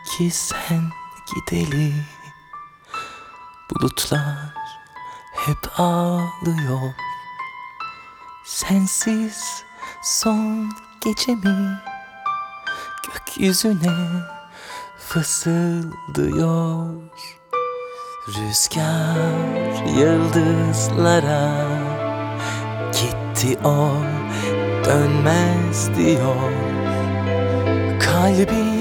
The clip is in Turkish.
ki sen gideli bulutlar hep ağlıyor. Sensiz son gecemi gökyüzüne fısıldıyor. Rüzgar yıldızlara gitti o dönmez diyor. Kalbim